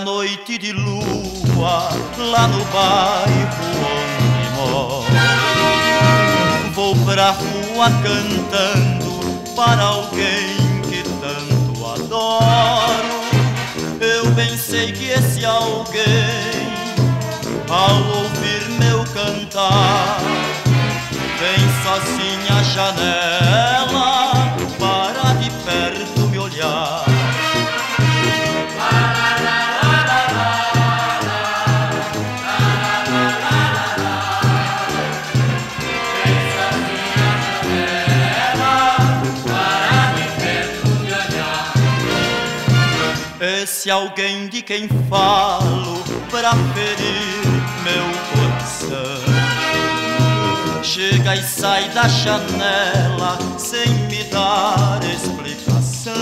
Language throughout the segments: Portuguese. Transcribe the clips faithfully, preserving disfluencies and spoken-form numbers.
noite de lua, lá no bairro onde moro, vou pra rua cantando para alguém que tanto adoro. Eu bem sei que esse alguém, ao ouvir meu cantar, vem sozinha à janela para de perto me olhar. Esse alguém de quem falo pra ferir meu coração chega e sai da janela sem me dar explicação.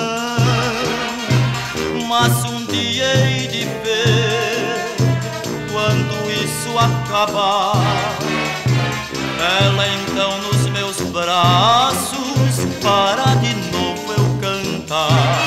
Mas um dia hei de ver, quando isso acabar, ela então nos meus braços para de novo eu cantar.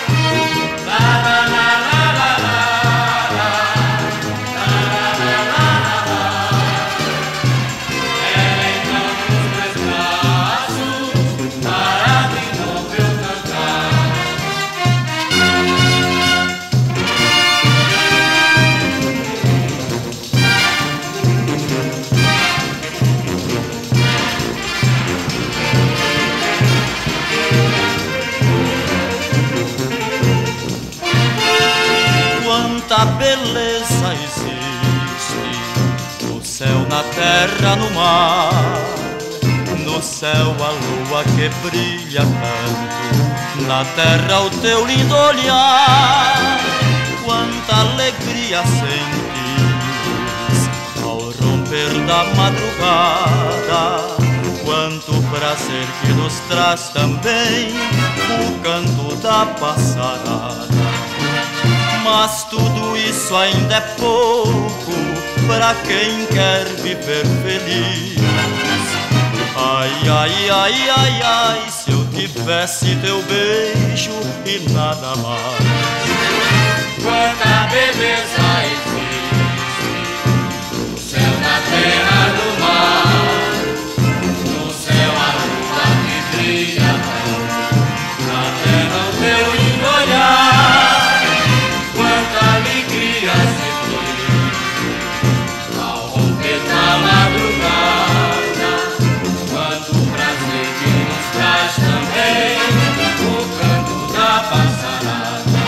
Quanta beleza existe no céu, na terra, no mar. No céu a lua que brilha tanto, na terra o teu lindo olhar. Quanta alegria sentimos ao romper da madrugada, quanto prazer que nos traz também o canto da passarada. Mas tudo isso ainda é pouco pra quem quer viver feliz. Ai, ai, ai, ai, ai, se eu tivesse teu beijo e nada mais. Quanta beleza existe no céu, na terra, no mar. No céu a lua que brilha tanto, na terra o teu lindo olhar. Quanta alegria sentir ao romper da madrugada, quanto prazer que nos traz também o canto da passarada.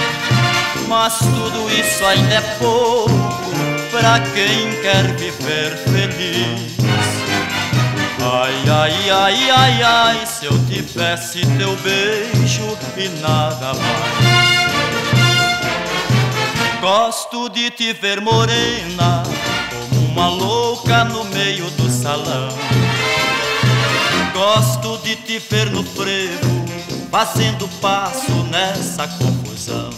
Mas tudo isso ainda é pouco pra quem quer viver feliz. Ai, ai, ai, ai, ai, se eu tivesse teu beijo e nada mais. Gosto de te ver morena, como uma louca no meio do salão. Gosto de te ver no frevo, fazendo passo nessa confusão.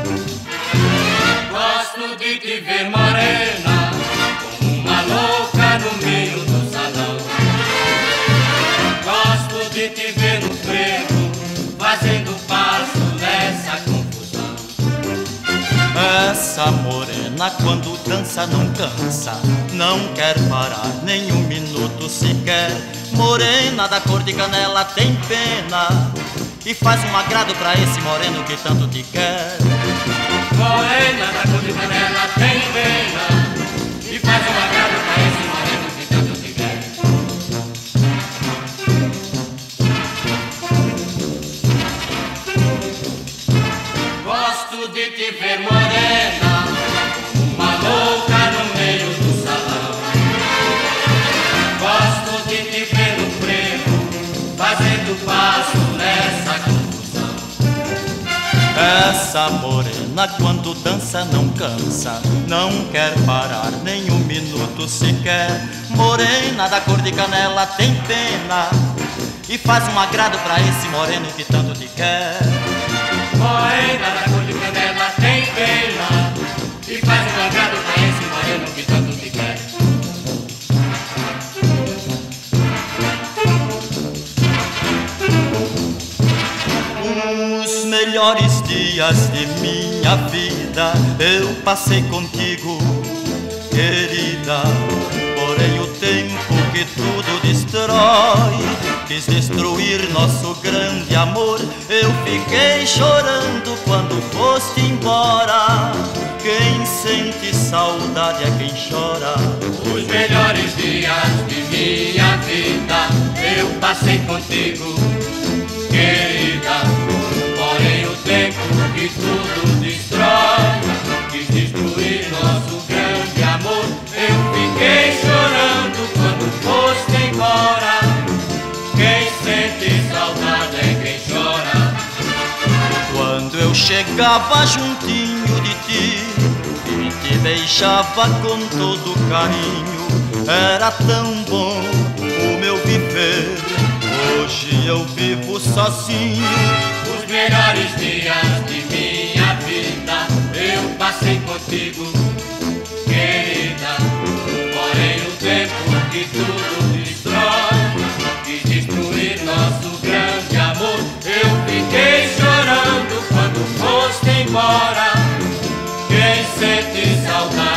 Gosto de te ver morena, como uma louca no meio do salão. Gosto de te ver no frevo, fazendo passo nessa confusão. Essa morena quando dança não cansa, não quer parar nem um minuto sequer. Morena da cor de canela tem pena e faz um agrado pra esse moreno que tanto te quer. Morena da cor de canela tem pena e faz um agrado pra esse moreno que tanto te quer. Gosto de te ver morena, uma louca no meio do salão. Gosto de te ver no frevo, fazendo passo nessa confusão. Essa morena quando dança não cansa, não quer parar nem um minuto sequer. Morena da cor de canela tem pena e faz um agrado pra esse moreno que tanto te quer. Morena da cor de canela tem pena e faz um agrado pra esse moreno que tanto te quer. Os melhores dias de minha vida eu passei contigo, querida. Porém o tempo que tudo destrói quis destruir nosso grande amor. Eu fiquei chorando quando foste embora. Quem sente saudade é quem chora. Os melhores dias de minha vida eu passei contigo, querida. Porém o tempo que tudo destrói quis destruir nosso grande amor. Eu fiquei chorando quando foste embora. Quem sente saudade é quem chora. Quando eu chegava juntinho de ti e te beijava com todo carinho, era tão bom o meu viver. Hoje eu vivo sozinho. Os melhores dias de minha vida eu passei contigo, querida. Porém o tempo que tudo destrói quis destruir nosso grande amor. Eu fiquei chorando quando foste embora. Quem sente saudade